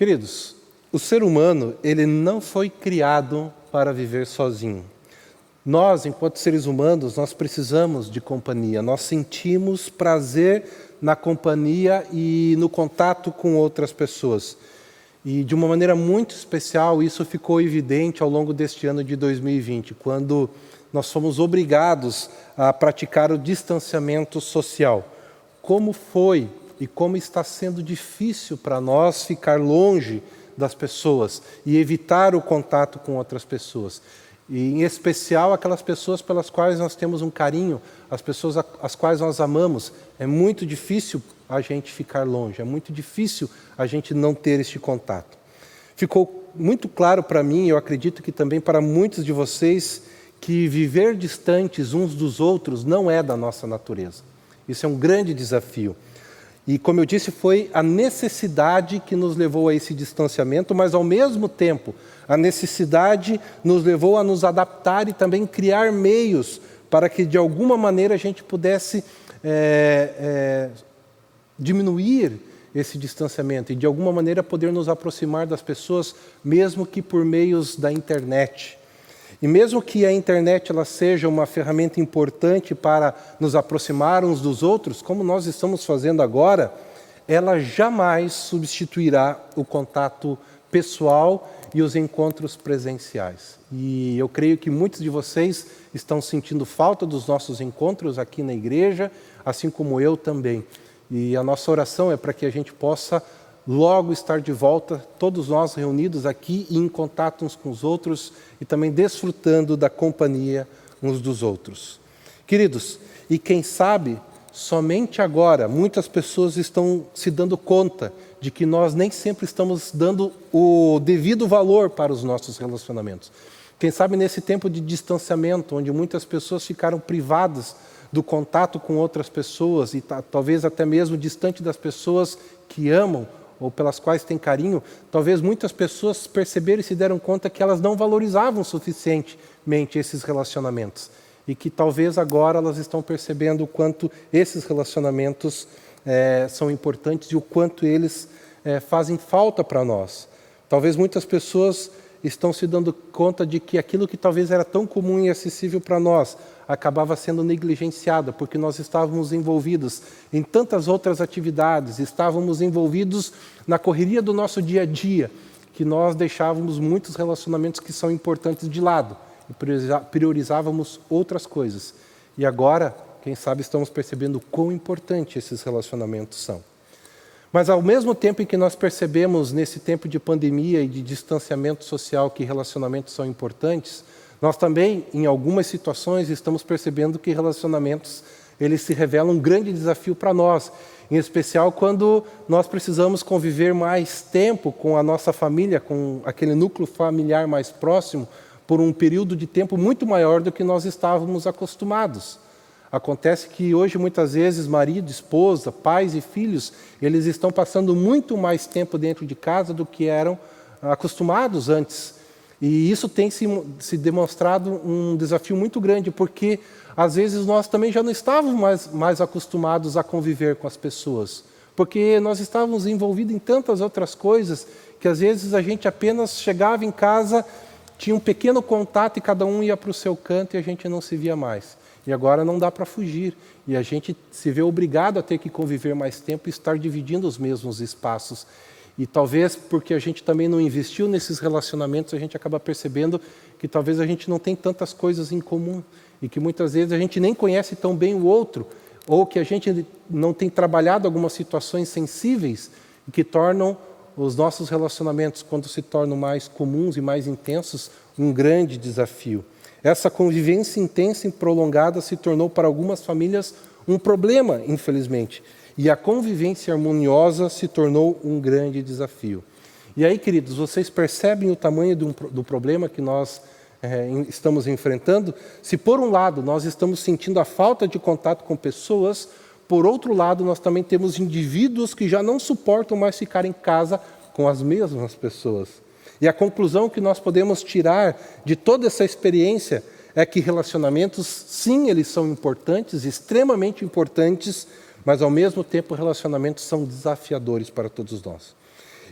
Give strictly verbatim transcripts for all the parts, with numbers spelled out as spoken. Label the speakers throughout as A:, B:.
A: Queridos, o ser humano, ele não foi criado para viver sozinho. Nós, enquanto seres humanos, nós precisamos de companhia. Nós sentimos prazer na companhia e no contato com outras pessoas. E de uma maneira muito especial, isso ficou evidente ao longo deste ano de dois mil e vinte, quando nós fomos obrigados a praticar o distanciamento social. Como foi e como está sendo difícil para nós ficar longe das pessoas e evitar o contato com outras pessoas. E, em especial, aquelas pessoas pelas quais nós temos um carinho, as pessoas às quais nós amamos. É muito difícil a gente ficar longe, é muito difícil a gente não ter este contato. Ficou muito claro para mim, eu acredito que também para muitos de vocês, que viver distantes uns dos outros não é da nossa natureza. Isso é um grande desafio. E, como eu disse, foi a necessidade que nos levou a esse distanciamento, mas, ao mesmo tempo, a necessidade nos levou a nos adaptar e também criar meios para que, de alguma maneira, a gente pudesse é, é, diminuir esse distanciamento e, de alguma maneira, poder nos aproximar das pessoas, mesmo que por meios da internet. E mesmo que a internet ela seja uma ferramenta importante para nos aproximar uns dos outros, como nós estamos fazendo agora, ela jamais substituirá o contato pessoal e os encontros presenciais. E eu creio que muitos de vocês estão sentindo falta dos nossos encontros aqui na igreja, assim como eu também. E a nossa oração é para que a gente possa logo estar de volta, todos nós reunidos aqui e em contato uns com os outros e também desfrutando da companhia uns dos outros. Queridos, e quem sabe, somente agora muitas pessoas estão se dando conta de que nós nem sempre estamos dando o devido valor para os nossos relacionamentos. Quem sabe nesse tempo de distanciamento, onde muitas pessoas ficaram privadas do contato com outras pessoas e talvez até mesmo distante das pessoas que amam, ou pelas quais têm carinho, talvez muitas pessoas perceberam e se deram conta que elas não valorizavam suficientemente esses relacionamentos. E que talvez agora elas estão percebendo o quanto esses relacionamentos é, são importantes e o quanto eles é, fazem falta para nós. Talvez muitas pessoas estão se dando conta de que aquilo que talvez era tão comum e acessível para nós acabava sendo negligenciado, porque nós estávamos envolvidos em tantas outras atividades, estávamos envolvidos na correria do nosso dia a dia, que nós deixávamos muitos relacionamentos que são importantes de lado e priorizávamos outras coisas. E agora, quem sabe, estamos percebendo o quão importante esses relacionamentos são. Mas, ao mesmo tempo em que nós percebemos, nesse tempo de pandemia e de distanciamento social, que relacionamentos são importantes, nós também, em algumas situações, estamos percebendo que relacionamentos eles se revelam um grande desafio para nós, em especial quando nós precisamos conviver mais tempo com a nossa família, com aquele núcleo familiar mais próximo, por um período de tempo muito maior do que nós estávamos acostumados. Acontece que hoje, muitas vezes, marido, esposa, pais e filhos, eles estão passando muito mais tempo dentro de casa do que eram acostumados antes. E isso tem se, se demonstrado um desafio muito grande, porque às vezes nós também já não estávamos mais, mais acostumados a conviver com as pessoas, porque nós estávamos envolvidos em tantas outras coisas, que às vezes a gente apenas chegava em casa, tinha um pequeno contato e cada um ia para o seu canto e a gente não se via mais. E agora não dá para fugir, e a gente se vê obrigado a ter que conviver mais tempo e estar dividindo os mesmos espaços. E talvez porque a gente também não investiu nesses relacionamentos, a gente acaba percebendo que talvez a gente não tem tantas coisas em comum e que muitas vezes a gente nem conhece tão bem o outro, ou que a gente não tem trabalhado algumas situações sensíveis e que tornam os nossos relacionamentos, quando se tornam mais comuns e mais intensos, um grande desafio. Essa convivência intensa e prolongada se tornou para algumas famílias um problema, infelizmente. E a convivência harmoniosa se tornou um grande desafio. E aí, queridos, vocês percebem o tamanho do, do problema que nós é, estamos enfrentando? Se, por um lado, nós estamos sentindo a falta de contato com pessoas, por outro lado, nós também temos indivíduos que já não suportam mais ficar em casa com as mesmas pessoas. E a conclusão que nós podemos tirar de toda essa experiência é que relacionamentos, sim, eles são importantes, extremamente importantes, mas, ao mesmo tempo, relacionamentos são desafiadores para todos nós.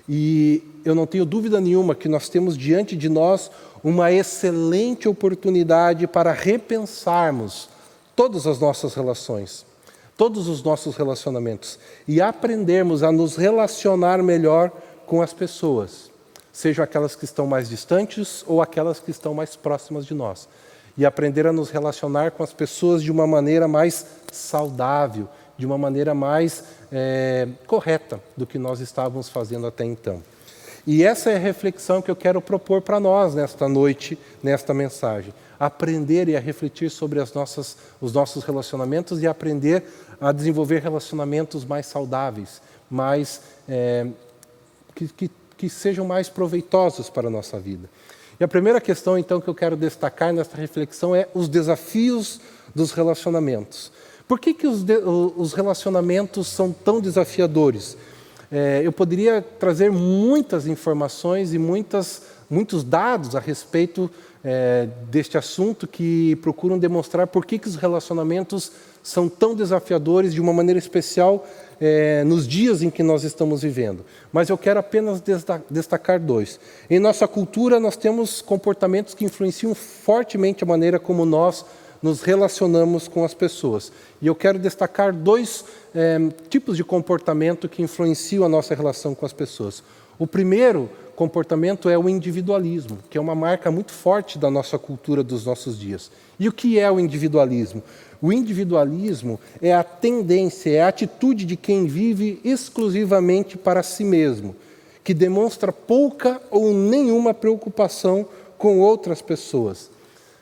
A: E eu não tenho dúvida nenhuma que nós temos diante de nós uma excelente oportunidade para repensarmos todas as nossas relações, todos os nossos relacionamentos e aprendermos a nos relacionar melhor com as pessoas, sejam aquelas que estão mais distantes ou aquelas que estão mais próximas de nós. E aprender a nos relacionar com as pessoas de uma maneira mais saudável, de uma maneira mais é, correta do que nós estávamos fazendo até então. E essa é a reflexão que eu quero propor para nós nesta noite, nesta mensagem. Aprender e a refletir sobre as nossas, os nossos relacionamentos e aprender a desenvolver relacionamentos mais saudáveis, mais, é, que, que, que sejam mais proveitosos para a nossa vida. E a primeira questão, então, que eu quero destacar nesta reflexão é os desafios dos relacionamentos. Por que que os, de, os relacionamentos são tão desafiadores? É, eu poderia trazer muitas informações e muitas, muitos dados a respeito é, deste assunto que procuram demonstrar por que que os relacionamentos são tão desafiadores de uma maneira especial é, nos dias em que nós estamos vivendo. Mas eu quero apenas destacar dois. Em nossa cultura, nós temos comportamentos que influenciam fortemente a maneira como nós nos relacionamos com as pessoas. E eu quero destacar dois é, tipos de comportamento que influenciam a nossa relação com as pessoas. O primeiro comportamento é o individualismo, que é uma marca muito forte da nossa cultura dos nossos dias. E o que é o individualismo? O individualismo é a tendência, é a atitude de quem vive exclusivamente para si mesmo, que demonstra pouca ou nenhuma preocupação com outras pessoas.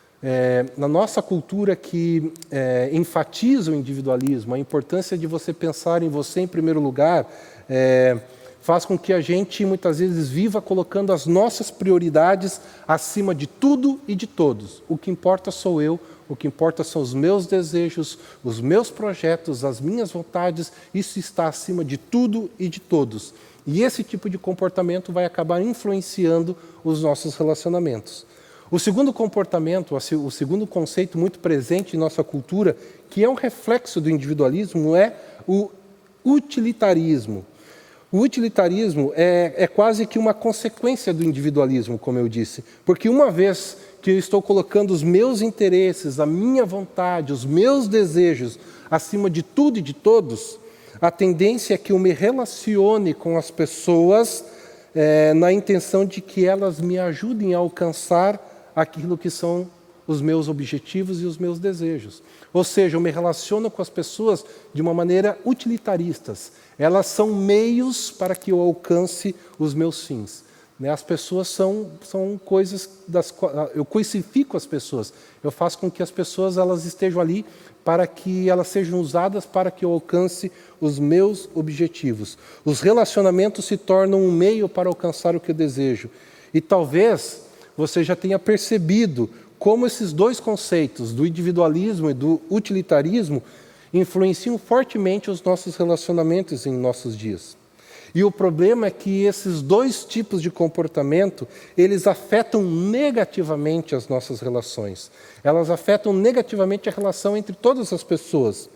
A: É, na nossa cultura que é, enfatiza o individualismo, a importância de você pensar em você em primeiro lugar, é, faz com que a gente muitas vezes viva colocando as nossas prioridades acima de tudo e de todos. O que importa sou eu, o que importa são os meus desejos, os meus projetos, as minhas vontades, isso está acima de tudo e de todos. E esse tipo de comportamento vai acabar influenciando os nossos relacionamentos. O segundo comportamento, o segundo conceito muito presente em nossa cultura, que é um reflexo do individualismo, é o utilitarismo. O utilitarismo é, é quase que uma consequência do individualismo, como eu disse, porque uma vez que eu estou colocando os meus interesses, a minha vontade, os meus desejos acima de tudo e de todos, a tendência é que eu me relacione com as pessoas é, na intenção de que elas me ajudem a alcançar aquilo que são os meus objetivos e os meus desejos. Ou seja, eu me relaciono com as pessoas de uma maneira utilitaristas. Elas são meios para que eu alcance os meus fins. As pessoas são, são coisas das quais eu coisifico as pessoas. Eu faço com que as pessoas elas estejam ali para que elas sejam usadas para que eu alcance os meus objetivos. Os relacionamentos se tornam um meio para alcançar o que eu desejo. E talvez você já tenha percebido como esses dois conceitos, do individualismo e do utilitarismo, influenciam fortemente os nossos relacionamentos em nossos dias. E o problema é que esses dois tipos de comportamento, eles afetam negativamente as nossas relações. Elas afetam negativamente a relação entre todas as pessoas.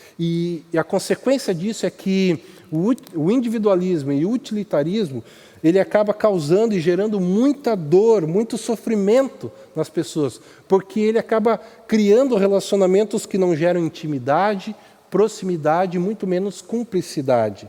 A: E, e a consequência disso é que o, o individualismo e o utilitarismo, ele acaba causando e gerando muita dor, muito sofrimento nas pessoas, porque ele acaba criando relacionamentos que não geram intimidade, proximidade, muito menos cumplicidade.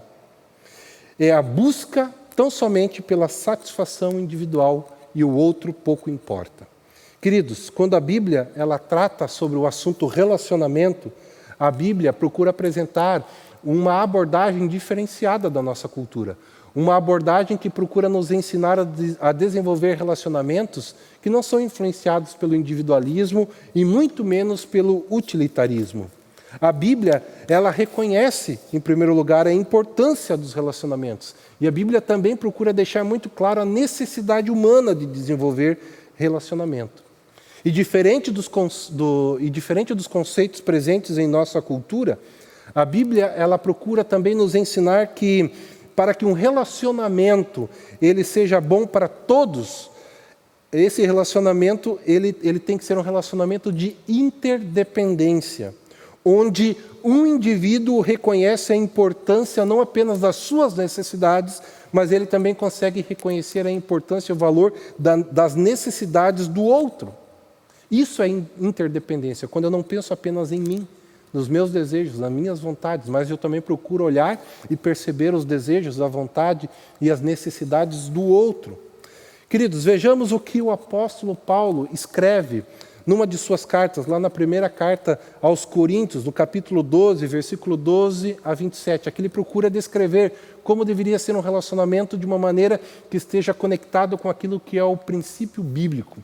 A: É a busca tão somente pela satisfação individual e o outro pouco importa. Queridos, quando a Bíblia ela trata sobre o assunto relacionamento, a Bíblia procura apresentar uma abordagem diferenciada da nossa cultura. Uma abordagem que procura nos ensinar a, de, a desenvolver relacionamentos que não são influenciados pelo individualismo e muito menos pelo utilitarismo. A Bíblia, ela reconhece, em primeiro lugar, a importância dos relacionamentos. E a Bíblia também procura deixar muito claro a necessidade humana de desenvolver relacionamento. E diferente dos, do, e diferente dos conceitos presentes em nossa cultura, a Bíblia, ela procura também nos ensinar que para que um relacionamento ele seja bom para todos, esse relacionamento ele, ele tem que ser um relacionamento de interdependência. onde um indivíduo reconhece a importância não apenas das suas necessidades, mas ele também consegue reconhecer a importância e o valor da, das necessidades do outro. Isso é interdependência, quando eu não penso apenas em mim, nos meus desejos, nas minhas vontades, mas eu também procuro olhar e perceber os desejos, a vontade e as necessidades do outro. Queridos, vejamos o que o apóstolo Paulo escreve numa de suas cartas, lá na primeira carta aos Coríntios, no capítulo doze, versículo doze a vinte e sete. Aqui ele procura descrever como deveria ser um relacionamento de uma maneira que esteja conectado com aquilo que é o princípio bíblico.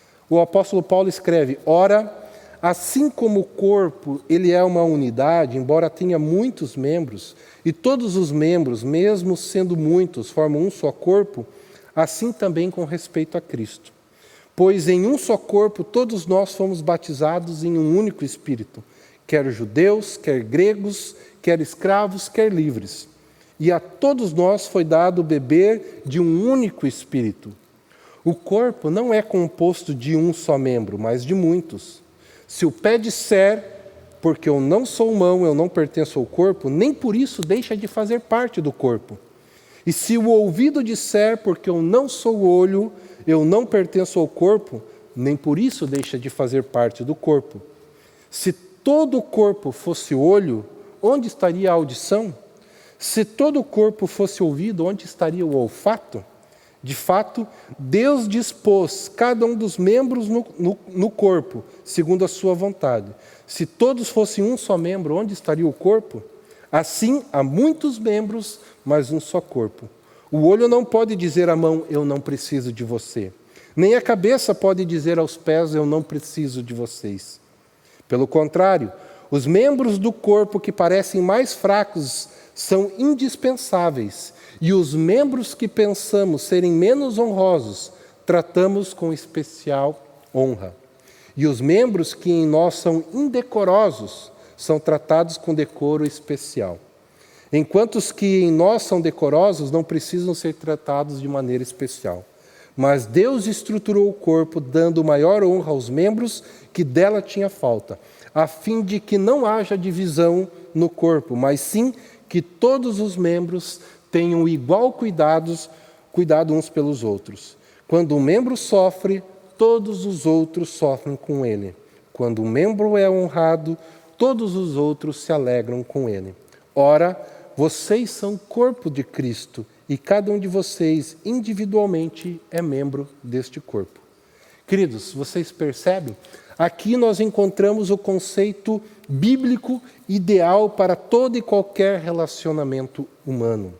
A: O apóstolo Paulo escreve: ora, assim como o corpo ele é uma unidade, embora tenha muitos membros, e todos os membros, mesmo sendo muitos, formam um só corpo, assim também com respeito a Cristo. Pois em um só corpo todos nós fomos batizados em um único Espírito, quer judeus, quer gregos, quer escravos, quer livres. E a todos nós foi dado beber de um único Espírito. O corpo não é composto de um só membro, mas de muitos. Se o pé disser, porque eu não sou mão, eu não pertenço ao corpo, nem por isso deixa de fazer parte do corpo. E se o ouvido disser, porque eu não sou olho, eu não pertenço ao corpo, nem por isso deixa de fazer parte do corpo. Se todo o corpo fosse olho, onde estaria a audição? Se todo o corpo fosse ouvido, onde estaria o olfato? De fato, Deus dispôs cada um dos membros no, no, no corpo, segundo a sua vontade. Se todos fossem um só membro, onde estaria o corpo? Assim, há muitos membros, mas um só corpo. O olho não pode dizer à mão, eu não preciso de você. Nem a cabeça pode dizer aos pés, eu não preciso de vocês. Pelo contrário, os membros do corpo que parecem mais fracos são indispensáveis, e os membros que pensamos serem menos honrosos, tratamos com especial honra. E os membros que em nós são indecorosos, são tratados com decoro especial. Enquanto os que em nós são decorosos não precisam ser tratados de maneira especial. Mas Deus estruturou o corpo, dando maior honra aos membros que dela tinha falta, a fim de que não haja divisão no corpo, mas sim que todos os membros tenham igual cuidados, cuidado uns pelos outros. Quando um membro sofre, todos os outros sofrem com ele. Quando um membro é honrado, todos os outros se alegram com ele. Ora, vocês são corpo de Cristo, e cada um de vocês individualmente é membro deste corpo. Queridos, vocês percebem? Aqui nós encontramos o conceito bíblico ideal para todo e qualquer relacionamento humano.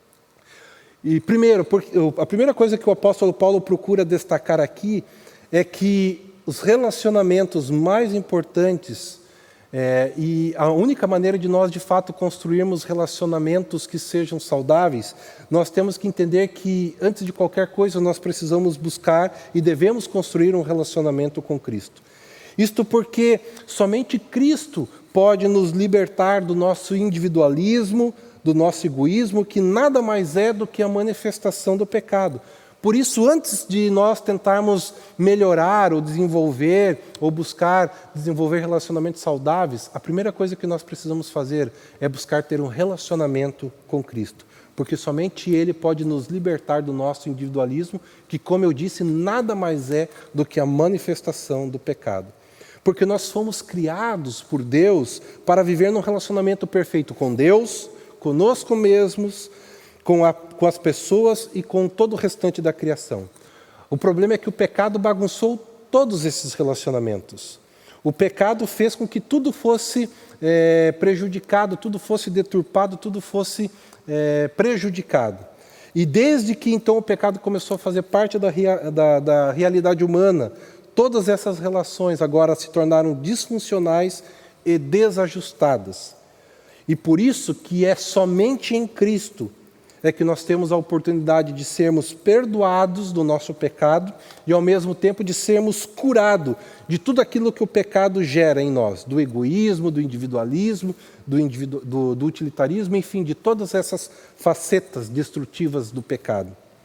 A: E primeiro, a primeira coisa que o apóstolo Paulo procura destacar aqui é que os relacionamentos mais importantes É, e a única maneira de nós, de fato, construirmos relacionamentos que sejam saudáveis, nós temos que entender que, antes de qualquer coisa, nós precisamos buscar e devemos construir um relacionamento com Cristo. Isto porque somente Cristo pode nos libertar do nosso individualismo, do nosso egoísmo, que nada mais é do que a manifestação do pecado. Por isso, antes de nós tentarmos melhorar ou desenvolver, ou buscar desenvolver relacionamentos saudáveis, a primeira coisa que nós precisamos fazer é buscar ter um relacionamento com Cristo. Porque somente Ele pode nos libertar do nosso individualismo, que, como eu disse, nada mais é do que a manifestação do pecado. Porque nós fomos criados por Deus para viver num relacionamento perfeito com Deus, conosco mesmos, Com, a, com as pessoas e com todo o restante da criação. O problema é que o pecado bagunçou todos esses relacionamentos. O pecado fez com que tudo fosse é, prejudicado, tudo fosse deturpado, tudo fosse é, prejudicado. E desde que então o pecado começou a fazer parte da, da, da realidade humana, todas essas relações agora se tornaram disfuncionais e desajustadas. E por isso que é somente em Cristo é que nós temos a oportunidade de sermos perdoados do nosso pecado e, ao mesmo tempo, de sermos curados de tudo aquilo que o pecado gera em nós, do egoísmo, do individualismo, do, individu- do, do utilitarismo, enfim, de todas essas facetas destrutivas do pecado.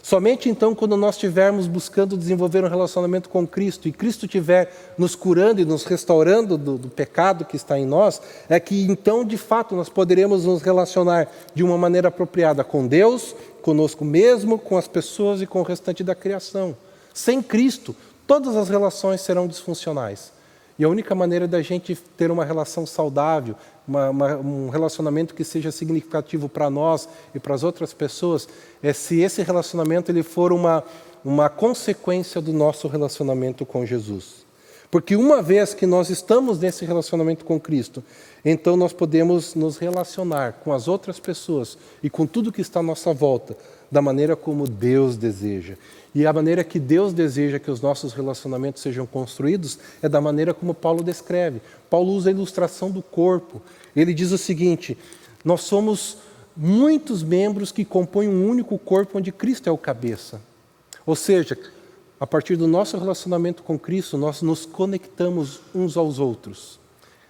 A: Somente então, quando nós estivermos buscando desenvolver um relacionamento com Cristo e Cristo estiver nos curando e nos restaurando do, do pecado que está em nós, é que então, de fato, nós poderemos nos relacionar de uma maneira apropriada com Deus, conosco mesmo, com as pessoas e com o restante da criação. Sem Cristo, todas as relações serão disfuncionais. E a única maneira da gente ter uma relação saudável, uma, uma, um relacionamento que seja significativo para nós e para as outras pessoas, é se esse relacionamento ele for uma, uma consequência do nosso relacionamento com Jesus. Porque uma vez que nós estamos nesse relacionamento com Cristo, então nós podemos nos relacionar com as outras pessoas e com tudo que está à nossa volta, da maneira como Deus deseja. E a maneira que Deus deseja que os nossos relacionamentos sejam construídos é da maneira como Paulo descreve. Paulo usa a ilustração do corpo. Ele diz o seguinte: nós somos muitos membros que compõem um único corpo onde Cristo é o cabeça. Ou seja, a partir do nosso relacionamento com Cristo, nós nos conectamos uns aos outros.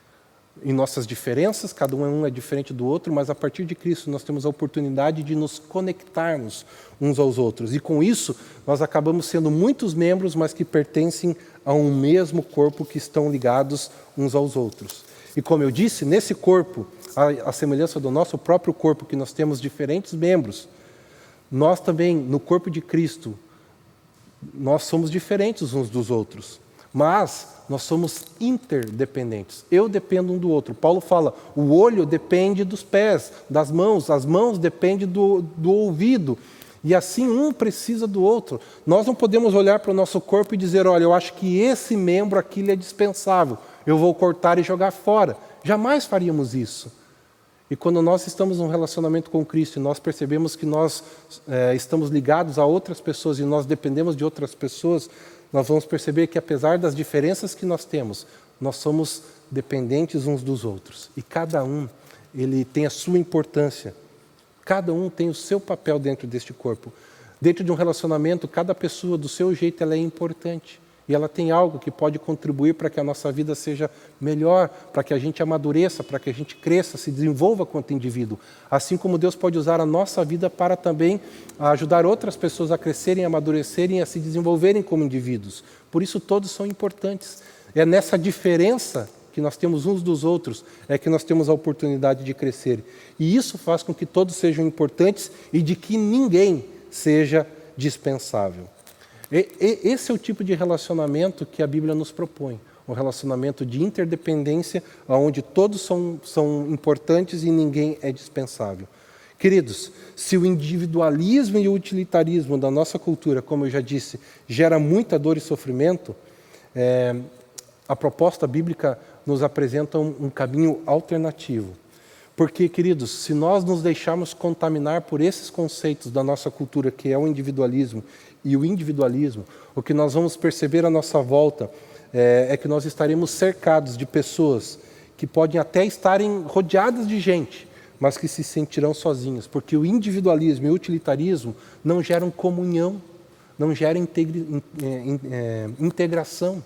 A: Em nossas diferenças, cada um é diferente do outro, mas a partir de Cristo nós temos a oportunidade de nos conectarmos uns aos outros. E com isso, nós acabamos sendo muitos membros, mas que pertencem a um mesmo corpo, que estão ligados uns aos outros. E como eu disse, nesse corpo, a, a semelhança do nosso próprio corpo, que nós temos diferentes membros, nós também, no corpo de Cristo, nós somos diferentes uns dos outros, mas nós somos interdependentes. Eu dependo um do outro. Paulo fala, o olho depende dos pés, das mãos, as mãos dependem do, do ouvido. E assim um precisa do outro. Nós não podemos olhar para o nosso corpo e dizer, olha, eu acho que esse membro aqui é dispensável, eu vou cortar e jogar fora. Jamais faríamos isso. E quando nós estamos num relacionamento com Cristo e nós percebemos que nós é, estamos ligados a outras pessoas e nós dependemos de outras pessoas, nós vamos perceber que apesar das diferenças que nós temos, nós somos dependentes uns dos outros. E cada um, ele tem a sua importância. Cada um tem o seu papel dentro deste corpo. Dentro de um relacionamento, cada pessoa, do seu jeito, ela é importante. E ela tem algo que pode contribuir para que a nossa vida seja melhor, para que a gente amadureça, para que a gente cresça, se desenvolva quanto indivíduo. Assim como Deus pode usar a nossa vida para também ajudar outras pessoas a crescerem, a amadurecerem, a se desenvolverem como indivíduos. Por isso todos são importantes. É nessa diferença que nós temos uns dos outros, é que nós temos a oportunidade de crescer. E isso faz com que todos sejam importantes e de que ninguém seja dispensável. E, e, esse é o tipo de relacionamento que a Bíblia nos propõe. Um relacionamento de interdependência, onde todos são, são importantes e ninguém é dispensável. Queridos, se o individualismo e o utilitarismo da nossa cultura, como eu já disse, gera muita dor e sofrimento, é, a proposta bíblica nos apresenta um, um caminho alternativo. Porque, queridos, se nós nos deixarmos contaminar por esses conceitos da nossa cultura, que é o individualismo e o individualismo, o que nós vamos perceber à nossa volta é, é que nós estaremos cercados de pessoas que podem até estarem rodeadas de gente, mas que se sentirão sozinhas, porque o individualismo e o utilitarismo não geram comunhão, não geram integri, é, integração.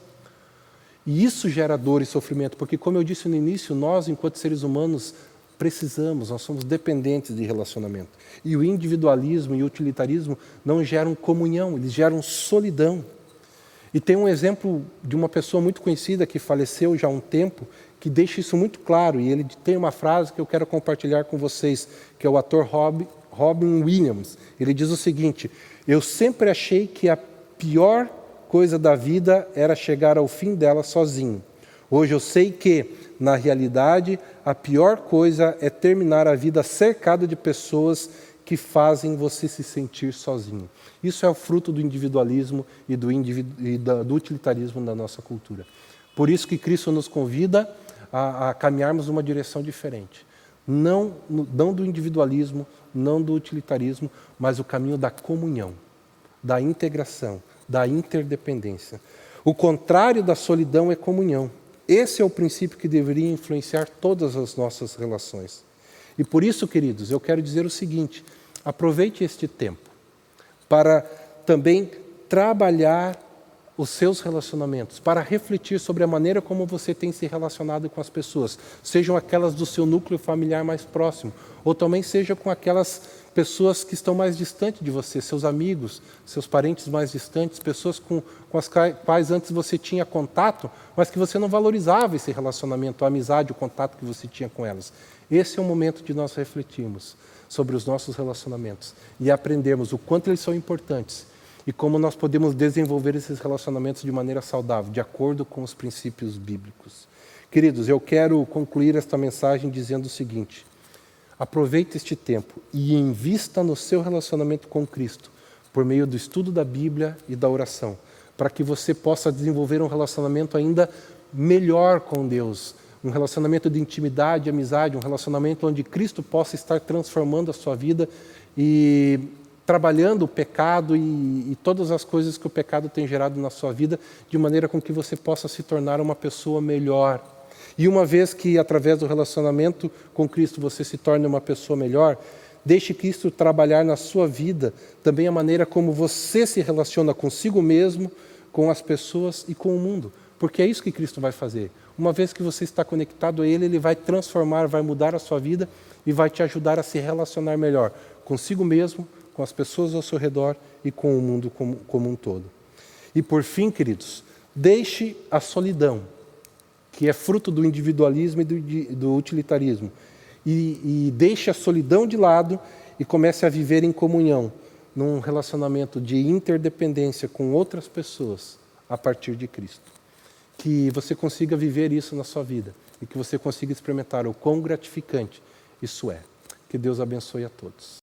A: E isso gera dor e sofrimento, porque, como eu disse no início, nós, enquanto seres humanos, precisamos, nós somos dependentes de relacionamento. E o individualismo e o utilitarismo não geram comunhão, eles geram solidão. E tem um exemplo de uma pessoa muito conhecida que faleceu já há um tempo, que deixa isso muito claro, e ele tem uma frase que eu quero compartilhar com vocês, que é o ator Rob, Robin Williams. Ele diz o seguinte: eu sempre achei que a pior coisa da vida era chegar ao fim dela sozinho. Hoje eu sei que, na realidade, a pior coisa é terminar a vida cercado de pessoas que fazem você se sentir sozinho. Isso é o fruto do individualismo e do, individu- e da, do utilitarismo da nossa cultura. Por isso que Cristo nos convida a, a caminharmos numa direção diferente. Não, não do individualismo, não do utilitarismo, mas o caminho da comunhão, da integração, da interdependência. O contrário da solidão é comunhão. Esse é o princípio que deveria influenciar todas as nossas relações. E por isso, queridos, eu quero dizer o seguinte: aproveite este tempo para também trabalhar os seus relacionamentos, para refletir sobre a maneira como você tem se relacionado com as pessoas, sejam aquelas do seu núcleo familiar mais próximo, ou também seja com aquelas pessoas que estão mais distantes de você, seus amigos, seus parentes mais distantes, pessoas com, com as quais antes você tinha contato, mas que você não valorizava esse relacionamento, a amizade, o contato que você tinha com elas. Esse é o momento de nós refletirmos sobre os nossos relacionamentos e aprendermos o quanto eles são importantes e como nós podemos desenvolver esses relacionamentos de maneira saudável, de acordo com os princípios bíblicos. Queridos, eu quero concluir esta mensagem dizendo o seguinte: aproveite este tempo e invista no seu relacionamento com Cristo, por meio do estudo da Bíblia e da oração, para que você possa desenvolver um relacionamento ainda melhor com Deus, um relacionamento de intimidade, amizade, um relacionamento onde Cristo possa estar transformando a sua vida e trabalhando o pecado e, e todas as coisas que o pecado tem gerado na sua vida, de maneira com que você possa se tornar uma pessoa melhor. E uma vez que, através do relacionamento com Cristo, você se torne uma pessoa melhor, deixe Cristo trabalhar na sua vida também a maneira como você se relaciona consigo mesmo, com as pessoas e com o mundo. Porque é isso que Cristo vai fazer. Uma vez que você está conectado a Ele, Ele vai transformar, vai mudar a sua vida e vai te ajudar a se relacionar melhor consigo mesmo, com as pessoas ao seu redor e com o mundo como, como um todo. E por fim, queridos, deixe a solidão, que é fruto do individualismo e do, do utilitarismo, e, e deixe a solidão de lado e comece a viver em comunhão, num relacionamento de interdependência com outras pessoas a partir de Cristo. Que você consiga viver isso na sua vida e que você consiga experimentar o quão gratificante isso é. Que Deus abençoe a todos.